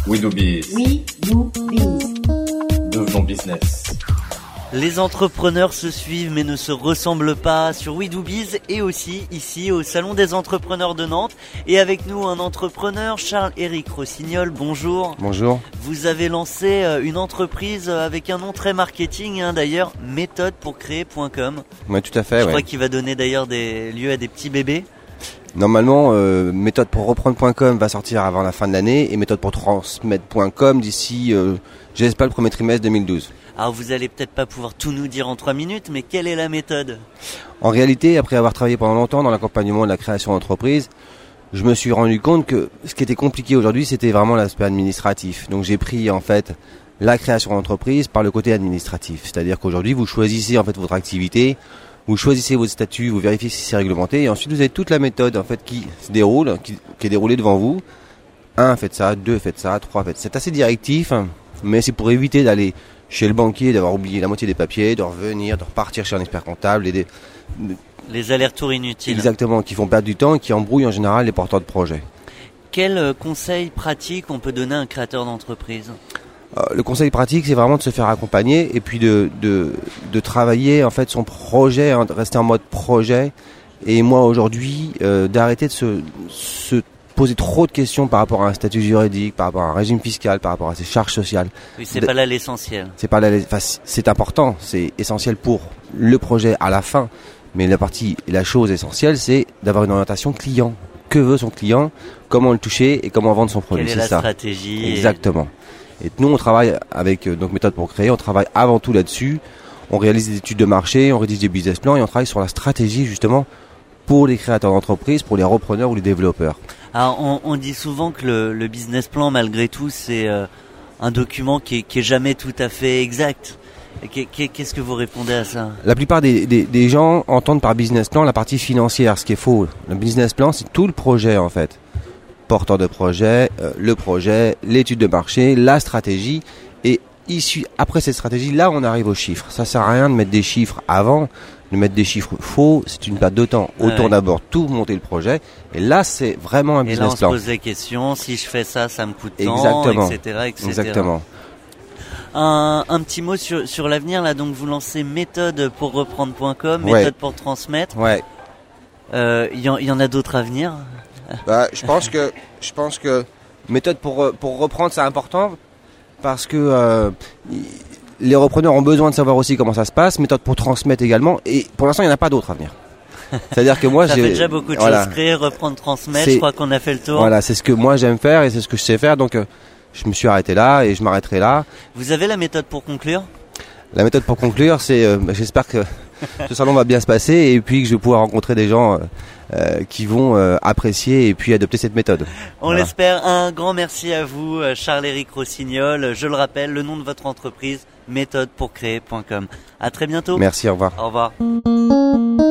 We do biz. We do biz. Devenons business. Les entrepreneurs se suivent mais ne se ressemblent pas sur We Do Biz et aussi ici au Salon des entrepreneurs de Nantes. Et avec nous un entrepreneur, Charles-Éric Rossignol, bonjour. Bonjour. Vous avez lancé une entreprise avec un nom très marketing d'ailleurs, méthodepourcréer.com. Oui, tout à fait. Je crois qu'il va donner d'ailleurs lieu à des petits bébés. Normalement, méthodepourreprendre.com va sortir avant la fin de l'année et méthodepourtransmettre.com d'ici, j'espère, le premier trimestre 2012. Alors vous allez peut-être pas pouvoir tout nous dire en 3 minutes, mais quelle est la méthode ? En réalité, après avoir travaillé pendant longtemps dans l'accompagnement de la création d'entreprise, je me suis rendu compte que ce qui était compliqué aujourd'hui, c'était vraiment l'aspect administratif. Donc j'ai pris en fait la création d'entreprise par le côté administratif. C'est-à-dire qu'aujourd'hui, vous choisissez en fait votre activité, vous choisissez votre statut, vous vérifiez si c'est réglementé, et ensuite vous avez toute la méthode en fait qui se déroule, qui est déroulée devant vous. 1, faites ça, 2, faites ça, 3, faites ça. C'est assez directif, mais c'est pour éviter d'aller chez le banquier, d'avoir oublié la moitié des papiers, de revenir, de repartir chez un expert comptable. Les allers-retours inutiles. Exactement, qui font perdre du temps et qui embrouillent en général les porteurs de projets. Quel conseil pratique on peut donner à un créateur d'entreprise ? Le conseil pratique, c'est vraiment de se faire accompagner et puis de travailler en fait son projet, de rester en mode projet. Et moi aujourd'hui, d'arrêter de se poser trop de questions par rapport à un statut juridique, par rapport à un régime fiscal, par rapport à ses charges sociales. Oui, c'est pas là l'essentiel. C'est important, c'est essentiel pour le projet à la fin. Mais la chose essentielle, c'est d'avoir une orientation client. Que veut son client ? Comment le toucher et comment vendre son produit ? Quelle est la stratégie ? Exactement. Et nous, on travaille avec Méthode pour créer. On travaille avant tout là-dessus. On réalise des études de marché, on rédige des business plans et on travaille sur la stratégie justement pour les créateurs d'entreprise, pour les repreneurs ou les développeurs. Alors, on dit souvent que le business plan, malgré tout, c'est un document qui est jamais tout à fait exact. Qu'est-ce que vous répondez à ça ? La plupart des gens entendent par business plan la partie financière, ce qui est faux. Le business plan, c'est tout le projet en fait. Porteur de projet, le projet, l'étude de marché, la stratégie. Et après cette stratégie, là, on arrive aux chiffres. Ça sert à rien de mettre des chiffres avant. De mettre des chiffres faux, c'est une perte de temps. Autant d'abord tout monter le projet. Et là, c'est vraiment un business plan. Et là, on se pose des questions. Si je fais ça, ça me coûte tant, exactement. etc., etc. Exactement. Un petit mot sur l'avenir, là. Donc, vous lancez méthodepourreprendre.com, ouais. méthode pour transmettre. Ouais. Il y en a d'autres à venir. Je pense que méthode pour reprendre, c'est important parce que les repreneurs ont besoin de savoir aussi comment ça se passe. Méthode pour transmettre également. Et pour l'instant, il n'y en a pas d'autres à venir. C'est-à-dire que moi, ça fait déjà beaucoup de choses. Créer, reprendre, transmettre. Je crois qu'on a fait le tour. Voilà, c'est ce que moi j'aime faire et c'est ce que je sais faire. Donc, je me suis arrêté là et je m'arrêterai là. Vous avez la méthode pour conclure ? La méthode pour conclure, c'est j'espère que ce salon va bien se passer et puis que je vais pouvoir rencontrer des gens qui vont apprécier et puis adopter cette méthode. On l'espère. Un grand merci à vous, Charles-Éric Rossignol. Je le rappelle, le nom de votre entreprise, méthodepourcréer.com. À très bientôt. Merci, au revoir. Au revoir.